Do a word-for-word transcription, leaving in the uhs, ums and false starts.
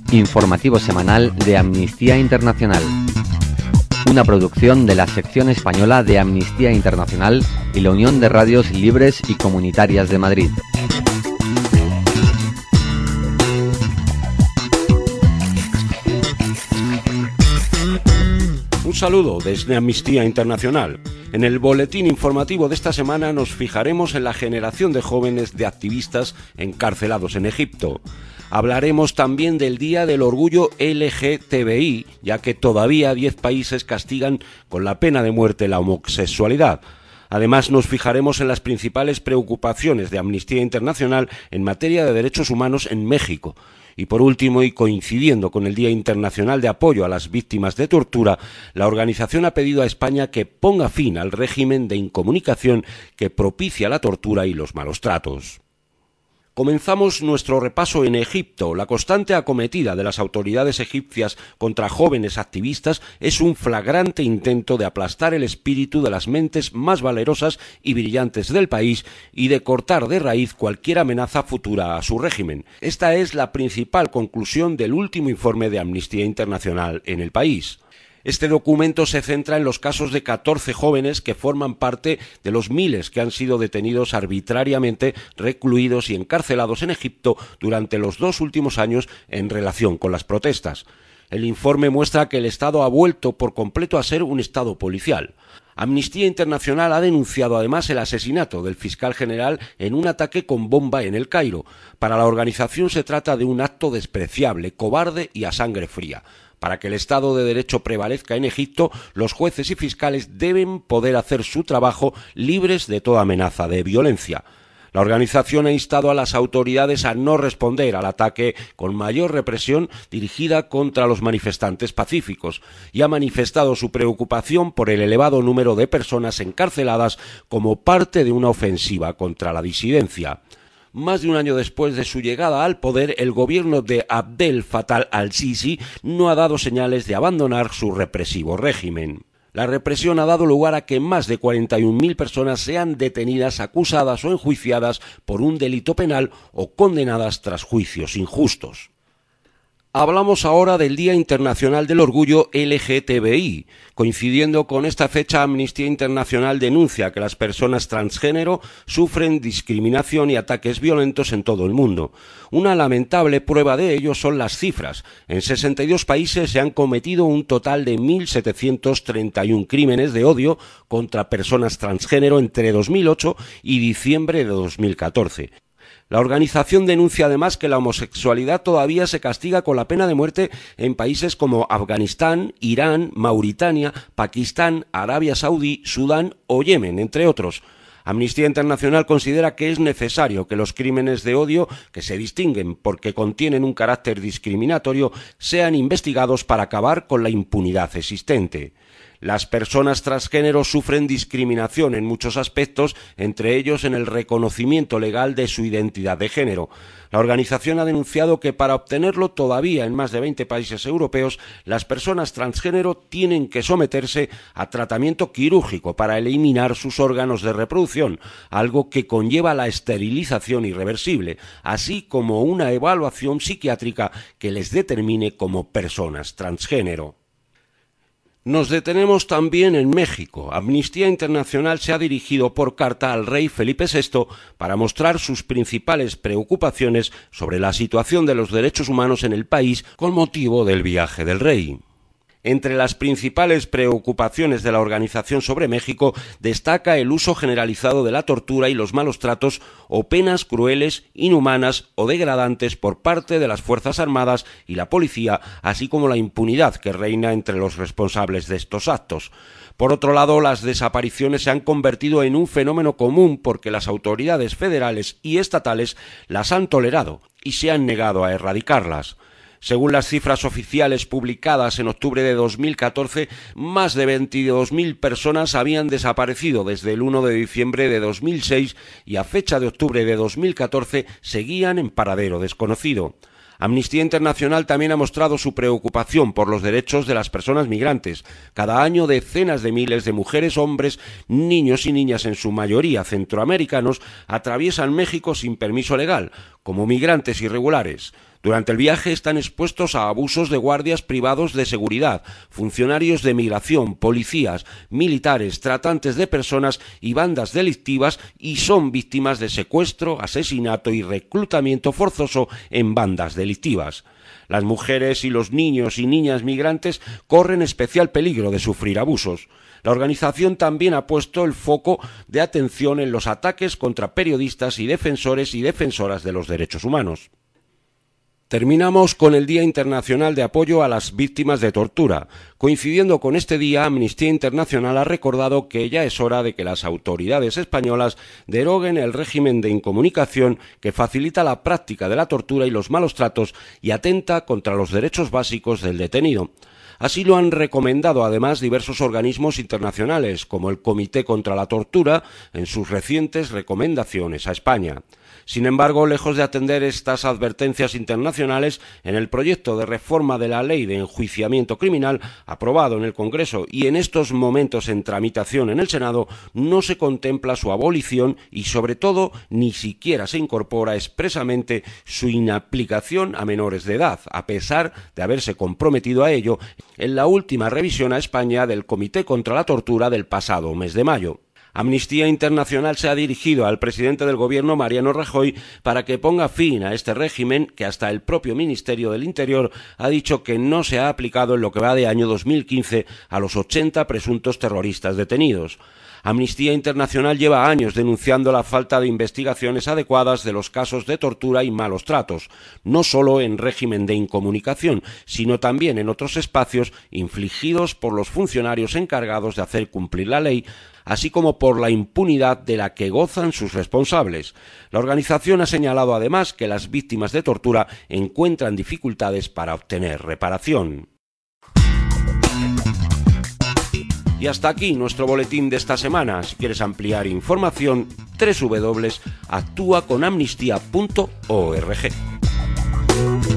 Informativo semanal de Amnistía Internacional. Una producción de la sección española de Amnistía Internacional y la Unión de Radios Libres y Comunitarias de Madrid. Un saludo desde Amnistía Internacional. En el boletín informativo de esta semana nos fijaremos en la generación de jóvenes de activistas encarcelados en Egipto. Hablaremos también del Día del Orgullo L G T B I, ya que todavía diez países castigan con la pena de muerte la homosexualidad. Además, nos fijaremos en las principales preocupaciones de Amnistía Internacional en materia de derechos humanos en México. Y por último, y coincidiendo con el Día Internacional de Apoyo a las Víctimas de Tortura, la organización ha pedido a España que ponga fin al régimen de incomunicación que propicia la tortura y los malos tratos. Comenzamos nuestro repaso en Egipto. La constante acometida de las autoridades egipcias contra jóvenes activistas es un flagrante intento de aplastar el espíritu de las mentes más valerosas y brillantes del país y de cortar de raíz cualquier amenaza futura a su régimen. Esta es la principal conclusión del último informe de Amnistía Internacional en el país. Este documento se centra en los casos de catorce jóvenes que forman parte de los miles que han sido detenidos arbitrariamente, recluidos y encarcelados en Egipto durante los dos últimos años en relación con las protestas. El informe muestra que el Estado ha vuelto por completo a ser un Estado policial. Amnistía Internacional ha denunciado además el asesinato del fiscal general en un ataque con bomba en El Cairo. Para la organización se trata de un acto despreciable, cobarde y a sangre fría. Para que el Estado de Derecho prevalezca en Egipto, los jueces y fiscales deben poder hacer su trabajo libres de toda amenaza de violencia. La organización ha instado a las autoridades a no responder al ataque con mayor represión dirigida contra los manifestantes pacíficos y ha manifestado su preocupación por el elevado número de personas encarceladas como parte de una ofensiva contra la disidencia. Más de un año después de su llegada al poder, el gobierno de Abdel Fattah al-Sisi no ha dado señales de abandonar su represivo régimen. La represión ha dado lugar a que más de cuarenta y un mil personas sean detenidas, acusadas o enjuiciadas por un delito penal o condenadas tras juicios injustos. Hablamos ahora del Día Internacional del Orgullo L G T B I. Coincidiendo con esta fecha, Amnistía Internacional denuncia que las personas transgénero sufren discriminación y ataques violentos en todo el mundo. Una lamentable prueba de ello son las cifras. En sesenta y dos países se han cometido un total de mil setecientos treinta y uno crímenes de odio contra personas transgénero entre dos mil ocho y diciembre de dos mil catorce. La organización denuncia además que la homosexualidad todavía se castiga con la pena de muerte en países como Afganistán, Irán, Mauritania, Pakistán, Arabia Saudí, Sudán o Yemen, entre otros. Amnistía Internacional considera que es necesario que los crímenes de odio, que se distinguen porque contienen un carácter discriminatorio, sean investigados para acabar con la impunidad existente. Las personas transgénero sufren discriminación en muchos aspectos, entre ellos en el reconocimiento legal de su identidad de género. La organización ha denunciado que para obtenerlo todavía en más de veinte países europeos, las personas transgénero tienen que someterse a tratamiento quirúrgico para eliminar sus órganos de reproducción, algo que conlleva la esterilización irreversible, así como una evaluación psiquiátrica que les determine como personas transgénero. Nos detenemos también en México. Amnistía Internacional se ha dirigido por carta al rey Felipe sexto para mostrar sus principales preocupaciones sobre la situación de los derechos humanos en el país con motivo del viaje del rey. Entre las principales preocupaciones de la organización sobre México destaca el uso generalizado de la tortura y los malos tratos o penas crueles, inhumanas o degradantes por parte de las Fuerzas Armadas y la policía, así como la impunidad que reina entre los responsables de estos actos. Por otro lado, las desapariciones se han convertido en un fenómeno común porque las autoridades federales y estatales las han tolerado y se han negado a erradicarlas. Según las cifras oficiales publicadas en octubre de dos mil catorce, más de veintidós mil personas habían desaparecido desde el uno de diciembre de dos mil seis y a fecha de octubre de dos mil catorce seguían en paradero desconocido. Amnistía Internacional también ha mostrado su preocupación por los derechos de las personas migrantes. Cada año decenas de miles de mujeres, hombres, niños y niñas, en su mayoría centroamericanos, atraviesan México sin permiso legal, como migrantes irregulares. Durante el viaje están expuestos a abusos de guardias privados de seguridad, funcionarios de migración, policías, militares, tratantes de personas y bandas delictivas, y son víctimas de secuestro, asesinato y reclutamiento forzoso en bandas delictivas. Las mujeres y los niños y niñas migrantes corren especial peligro de sufrir abusos. La organización también ha puesto el foco de atención en los ataques contra periodistas y defensores y defensoras de los derechos humanos. Terminamos con el Día Internacional de Apoyo a las Víctimas de Tortura. Coincidiendo con este día, Amnistía Internacional ha recordado que ya es hora de que las autoridades españolas deroguen el régimen de incomunicación que facilita la práctica de la tortura y los malos tratos y atenta contra los derechos básicos del detenido. Así lo han recomendado además diversos organismos internacionales, como el Comité contra la Tortura, en sus recientes recomendaciones a España. Sin embargo, lejos de atender estas advertencias internacionales, en el proyecto de reforma de la Ley de Enjuiciamiento Criminal, aprobado en el Congreso y en estos momentos en tramitación en el Senado, no se contempla su abolición y, sobre todo, ni siquiera se incorpora expresamente su inaplicación a menores de edad, a pesar de haberse comprometido a ello en la última revisión a España del Comité contra la Tortura del pasado mes de mayo. Amnistía Internacional se ha dirigido al presidente del Gobierno, Mariano Rajoy, para que ponga fin a este régimen que hasta el propio Ministerio del Interior ha dicho que no se ha aplicado en lo que va de año dos mil quince a los ochenta presuntos terroristas detenidos. Amnistía Internacional lleva años denunciando la falta de investigaciones adecuadas de los casos de tortura y malos tratos, no solo en régimen de incomunicación, sino también en otros espacios infligidos por los funcionarios encargados de hacer cumplir la ley, así como por la impunidad de la que gozan sus responsables. La organización ha señalado además que las víctimas de tortura encuentran dificultades para obtener reparación. Y hasta aquí nuestro boletín de esta semana. Si quieres ampliar información, doble u doble u doble u punto actúa con amnistía punto org.